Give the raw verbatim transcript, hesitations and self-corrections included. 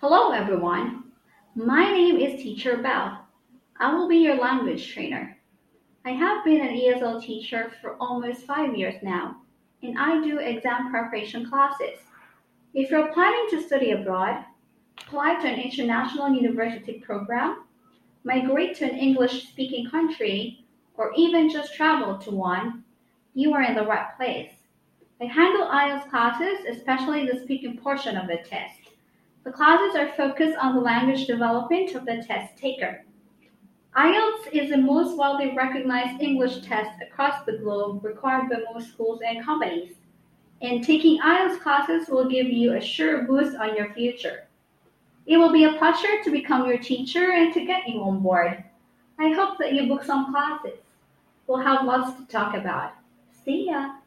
Hello, everyone. My name is Teacher Bell. I will be your language trainer. I have been an E S L teacher for almost five years now, and I do exam preparation classes. If you're planning to study abroad, apply to an international university program, migrate to an English speaking country, or even just travel to one, you are in the right place. I handle I E L T S classes, especially the speaking portion of the test. The classes are focused on the language development of the test taker. I E L T S is the most widely recognized English test across the globe required by most schools and companies, and taking I E L T S classes will give you a sure boost on your future. It will be a pleasure to become your teacher and to get you on board. I hope that you book some classes. We'll have lots to talk about. See ya!